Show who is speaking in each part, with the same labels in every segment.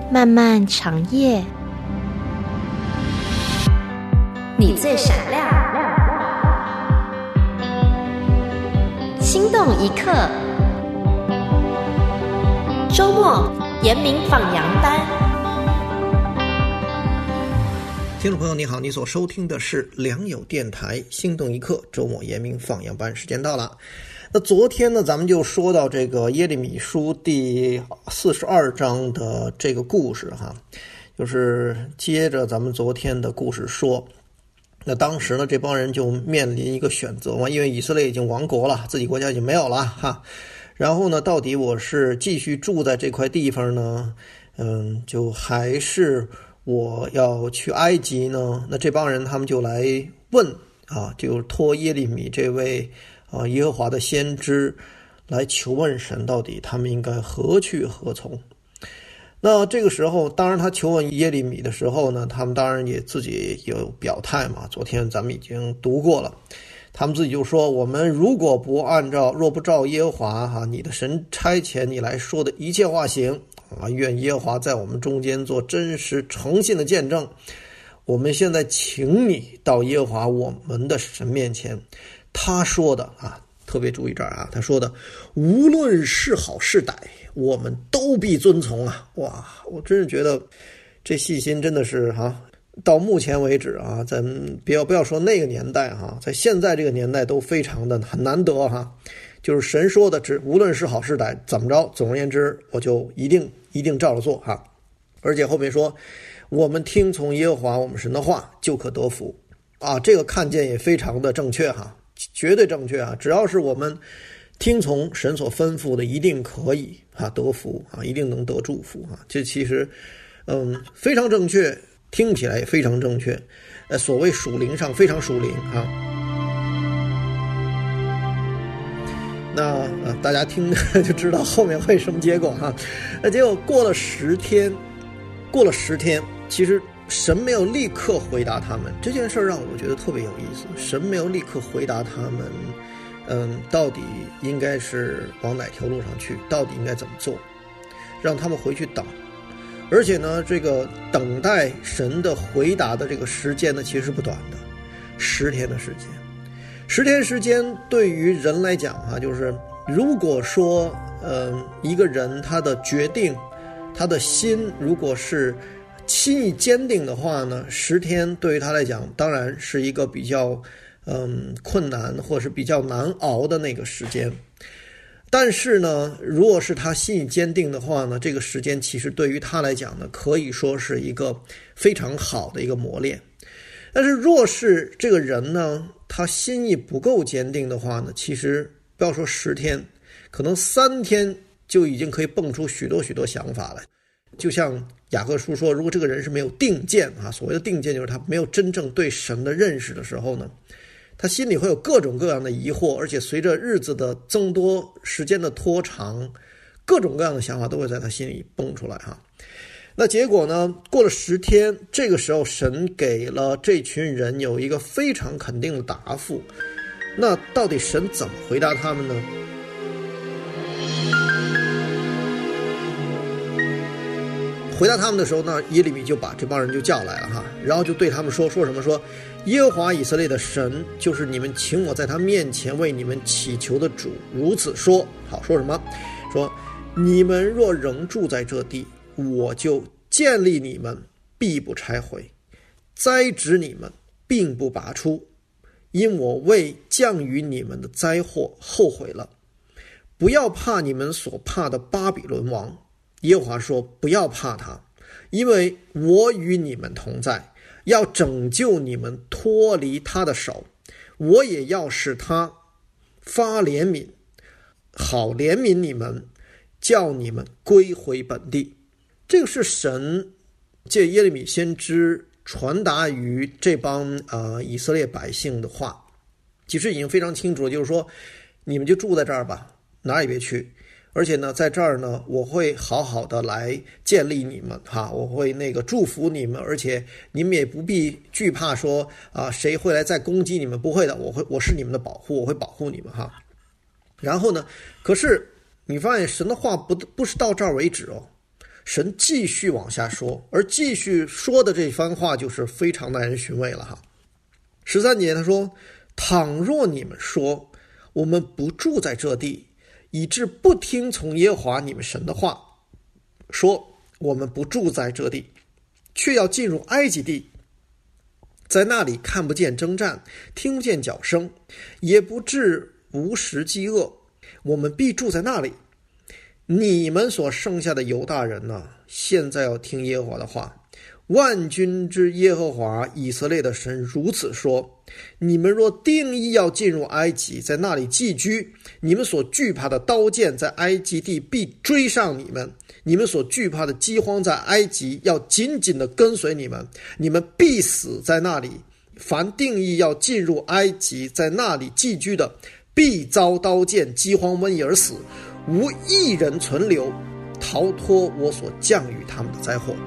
Speaker 1: 漫漫长夜，你最闪亮，心动一刻。周末严明放羊班。
Speaker 2: 听众朋友你好，你所收听的是良友电台心动一刻周末严明放羊班，时间到了。那昨天呢，咱们就说到这个耶利米书第42章的这个故事哈，就是接着咱们昨天的故事说，那当时呢，这帮人就面临一个选择嘛，因为以色列已经亡国了，自己国家已经没有了哈。然后呢，到底我是继续住在这块地方呢，就还是我要去埃及呢？那这帮人他们就来问啊，就托耶利米这位耶和华的先知来求问神，到底他们应该何去何从。那这个时候当然他求问耶利米的时候呢，他们当然也自己有表态嘛，昨天咱们已经读过了，他们自己就说，我们若不照耶和华你的神差遣你来说的一切话行愿耶和华在我们中间做真实诚信的见证。我们现在请你到耶和华我们的神面前，他说的特别注意这儿他说的无论是好是歹，我们都必遵从哇，我真是觉得这信心真的是到目前为止咱们不要说那个年代在现在这个年代都非常的很难得就是神说的无论是好是歹怎么着，总而言之我就一定照着做而且后面说我们听从耶和华我们神的话就可得福这个看见也非常的正确绝对正确只要是我们听从神所吩咐的，一定可以得福一定能得祝福这其实非常正确，听起来也非常正确，所谓属灵上非常属灵那大家听就知道后面会什么结果那结果过了10天，其实神没有立刻回答他们，这件事让我觉得特别有意思。神没有立刻回答他们到底应该是往哪条路上去，到底应该怎么做，让他们回去等。而且呢，这个等待神的回答的这个时间呢，其实不短的，10天的时间。10天时间对于人来讲就是如果说一个人他的决定，他的心如果是心意坚定的话呢，10天对于他来讲当然是一个比较困难或者是比较难熬的那个时间。但是呢，如果是他心意坚定的话呢，这个时间其实对于他来讲呢，可以说是一个非常好的一个磨练。但是若是这个人呢，他心意不够坚定的话呢，其实不要说10天，可能3天就已经可以蹦出许多想法了。就像雅各书说，如果这个人是没有定见所谓的定见就是他没有真正对神的认识的时候呢，他心里会有各种各样的疑惑，而且随着日子的增多，时间的拖长，各种各样的想法都会在他心里蹦出来那结果呢，过了10天，这个时候神给了这群人有一个非常肯定的答复。那到底神怎么回答他们呢？回答他们的时候呢，耶利米就把这帮人就叫来了然后就对他们说什么，说耶和华以色列的神就是你们请我在他面前为你们祈求的主如此说。说什么？说你们若仍住在这地，我就建立你们，必不拆毁，栽植你们，并不拔出，因我为降于你们的灾祸后悔了。不要怕你们所怕的巴比伦王，耶和华说不要怕他，因为我与你们同在，要拯救你们脱离他的手，我也要使他发怜悯，好怜悯你们，叫你们归回本地。这个是神借耶利米先知传达于这帮以色列百姓的话，其实已经非常清楚了，就是说你们就住在这儿吧，哪儿也别去，而且呢在这儿呢我会好好的来建立你们我会祝福你们，而且你们也不必惧怕说谁会来再攻击你们，不会的，我是你们的保护，我会保护你们然后呢，可是你发现神的话不是到这儿为止神继续往下说，而继续说的这番话就是非常耐人寻味了哈。13节他说，倘若你们说我们不住在这地，以致不听从耶和华你们神的话，说我们不住在这地，却要进入埃及地，在那里看不见征战，听不见脚声，也不致无食饥饿，我们必住在那里。你们所剩下的犹大人呢，现在要听耶和华的话。万军之耶和华以色列的神如此说，你们若定义要进入埃及，在那里寄居，你们所惧怕的刀剑在埃及地必追上你们，你们所惧怕的饥荒在埃及要紧紧地跟随你们，你们必死在那里。凡定义要进入埃及，在那里寄居的，必遭刀剑、饥荒、瘟疫而死，无一人存留，逃脱我所降与他们的灾祸。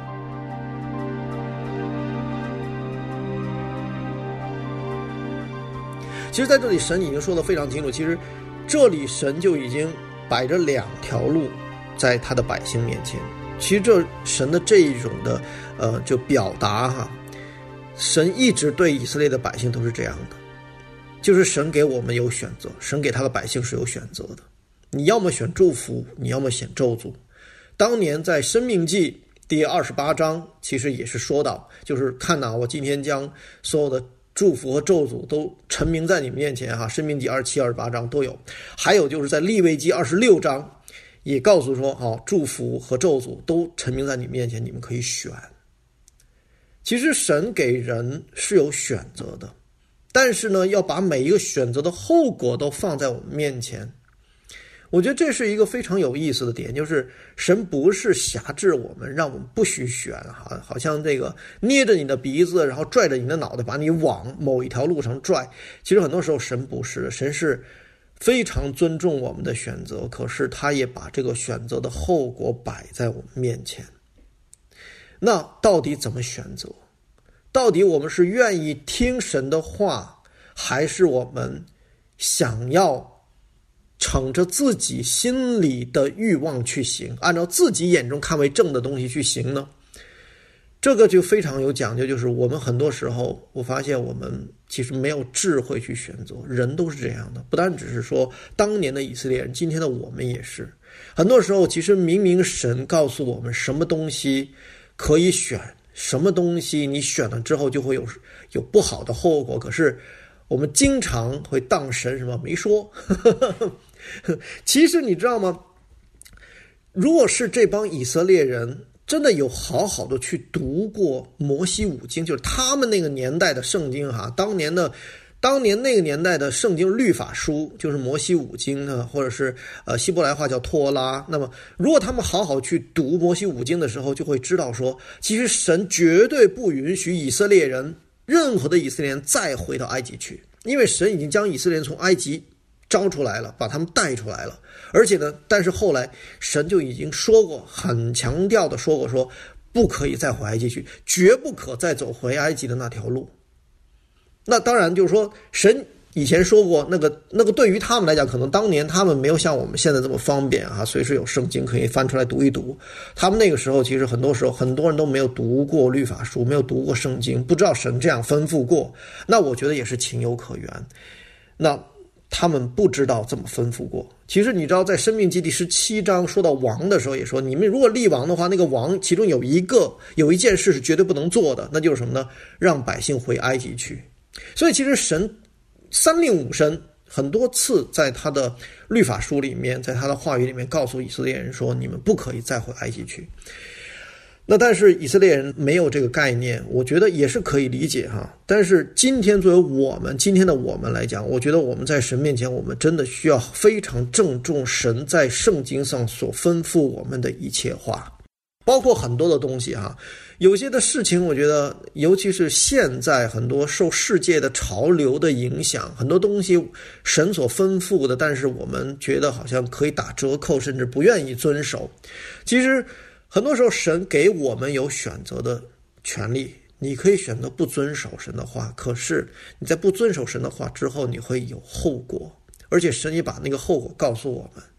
Speaker 2: 其实在这里神已经说得非常清楚，其实这里神就已经摆着2条路在他的百姓面前。其实这神的这一种的就表达哈，神一直对以色列的百姓都是这样的，就是神给我们有选择，神给他的百姓是有选择的，你要么选祝福，你要么选咒诅。当年在申命记第28章其实也是说到，就是看哪，我今天将所有的祝福和咒诅都陈明在你们面前哈，申命记27、28章都有。还有就是在利未记26章也告诉说，祝福和咒诅都陈明在你们面前，你们可以选。其实神给人是有选择的，但是呢，要把每一个选择的后果都放在我们面前。我觉得这是一个非常有意思的点，就是神不是辖制我们，让我们不许选哈，好像这个捏着你的鼻子，然后拽着你的脑袋，把你往某一条路上拽。其实很多时候神不是，神是非常尊重我们的选择，可是他也把这个选择的后果摆在我们面前。那到底怎么选择？到底我们是愿意听神的话，还是我们想要乘着自己心里的欲望去行，按照自己眼中看为正的东西去行呢？这个就非常有讲究，就是我们很多时候我发现我们其实没有智慧去选择，人都是这样的，不单只是说当年的以色列人，今天的我们也是。很多时候其实明明神告诉我们什么东西可以选，什么东西你选了之后就会有不好的后果，可是我们经常会当神什么没说。其实你知道吗，如果是这帮以色列人真的有好好的去读过摩西五经，就是他们那个年代的圣经哈，当年那个年代的圣经律法书就是摩西五经呢，或者是希伯来话叫托拉。那么如果他们好好去读摩西五经的时候，就会知道说，其实神绝对不允许任何的以色列人再回到埃及去，因为神已经将以色列人从埃及招出来了，把他们带出来了。而且呢，但是后来神就已经说过，很强调的说过，说不可以再回埃及去，绝不可再走回埃及的那条路。那当然就是说，神以前说过，那个对于他们来讲，可能当年他们没有像我们现在这么方便啊，随时有圣经可以翻出来读一读。他们那个时候其实很多时候很多人都没有读过律法书，没有读过圣经，不知道神这样吩咐过。那我觉得也是情有可原。那他们不知道这么吩咐过。其实你知道，在申命记第17章说到王的时候也说，你们如果立王的话，那个王其中有一件事是绝对不能做的，那就是什么呢？让百姓回埃及去。所以其实神三令五申很多次在他的律法书里面，在他的话语里面告诉以色列人说，你们不可以再回埃及去。那但是以色列人没有这个概念，我觉得也是可以理解哈。但是今天作为今天的我们来讲，我觉得我们在神面前，我们真的需要非常郑重神在圣经上所吩咐我们的一切话，包括很多的东西哈。有些的事情我觉得，尤其是现在很多受世界的潮流的影响，很多东西神所吩咐的，但是我们觉得好像可以打折扣，甚至不愿意遵守。其实很多时候神给我们有选择的权利，你可以选择不遵守神的话，可是你在不遵守神的话之后，你会有后果，而且神也把那个后果告诉我们。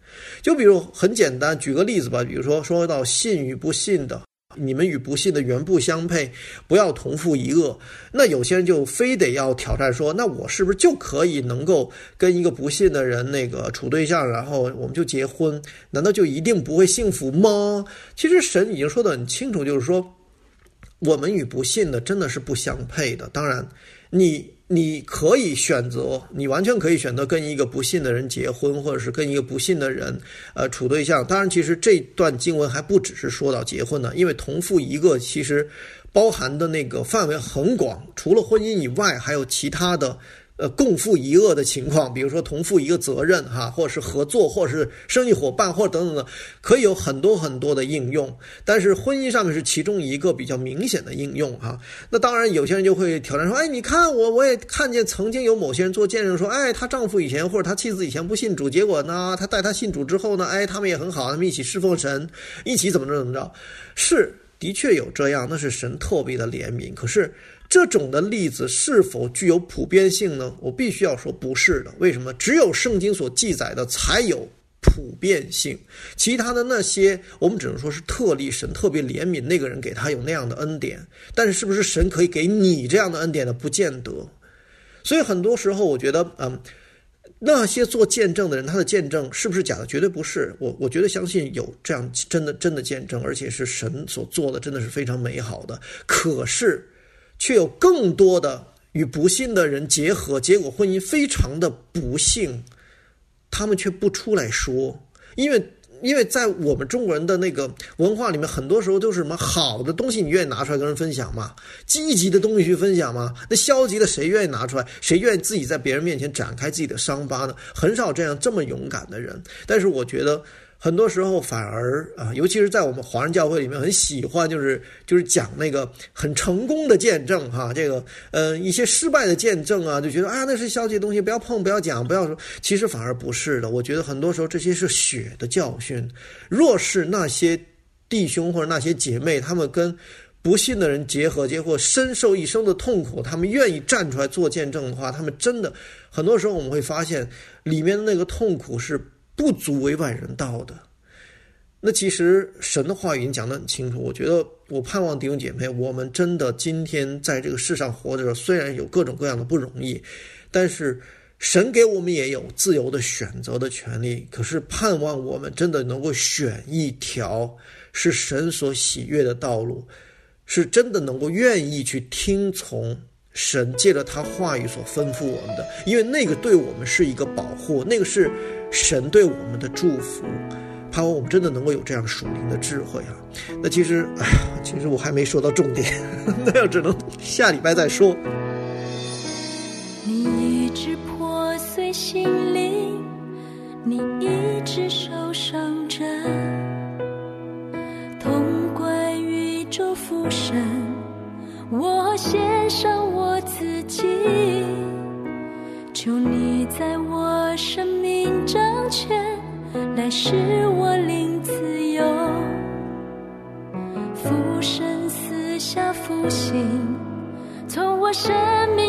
Speaker 2: 就比如很简单，举个例子吧，比如说到信与不信的，你们与不信的原不相配，不要同父一轭。那有些人就非得要挑战说，那我是不是就可以能够跟一个不信的人处对象，然后我们就结婚？难道就一定不会幸福吗？其实神已经说得很清楚，就是说我们与不信的真的是不相配的。当然你可以选择，你完全可以选择跟一个不信的人结婚，或者是跟一个不信的人处对象。当然其实这段经文还不只是说到结婚呢，因为同父一轭其实包含的那个范围很广，除了婚姻以外还有其他的共负一轭的情况，比如说同负一个责任或者是合作，或者是生意伙伴，或者等等的，可以有很多很多的应用。但是婚姻上面是其中一个比较明显的应用那当然有些人就会挑战说，你看我也看见曾经有某些人做见证说，她丈夫以前或者她妻子以前不信主，结果呢她带她信主之后呢，他们也很好，他们一起侍奉神，一起怎么着，是的确有这样，那是神特别的怜悯。可是这种的例子是否具有普遍性呢？我必须要说不是的。为什么？只有圣经所记载的才有普遍性，其他的那些我们只能说是特例，神特别怜悯那个人，给他有那样的恩典。但是是不是神可以给你这样的恩典呢？不见得。所以很多时候我觉得那些做见证的人，他的见证是不是假的？绝对不是。我绝对相信有这样真的见证，而且是神所做的，真的是非常美好的。可是却有更多的与不信的人结合，结果婚姻非常的不幸，他们却不出来说。因为在我们中国人的那个文化里面，很多时候都是什么好的东西你愿意拿出来跟人分享吗？积极的东西去分享吗？那消极的谁愿意拿出来？谁愿意自己在别人面前展开自己的伤疤呢？很少这么勇敢的人。但是我觉得很多时候反而尤其是在我们华人教会里面，很喜欢就是讲那个很成功的见证一些失败的见证就觉得那是消极的东西，不要碰，不要讲，不要说。其实反而不是的。我觉得很多时候这些是血的教训。若是那些弟兄或者那些姐妹，他们跟不信的人结合，结果深受一生的痛苦，他们愿意站出来做见证的话，他们真的很多时候我们会发现里面的那个痛苦是不足为外人道的。那其实神的话语已经讲得很清楚。我觉得我盼望弟兄姐妹，我们真的今天在这个世上活着，虽然有各种各样的不容易，但是神给我们也有自由的选择的权利。可是盼望我们真的能够选一条是神所喜悦的道路，是真的能够愿意去听从神借着他话语所吩咐我们的，因为那个对我们是一个保护，那个是神对我们的祝福。盼望我们真的能够有这样属灵的智慧那其实我还没说到重点，那只能下礼拜再说。
Speaker 3: 你一直破碎心灵，你一直受伤着，痛归宇宙父神，我献上我自己，求你在我生命掌权，来使我灵自由，父神私下复兴，从我生命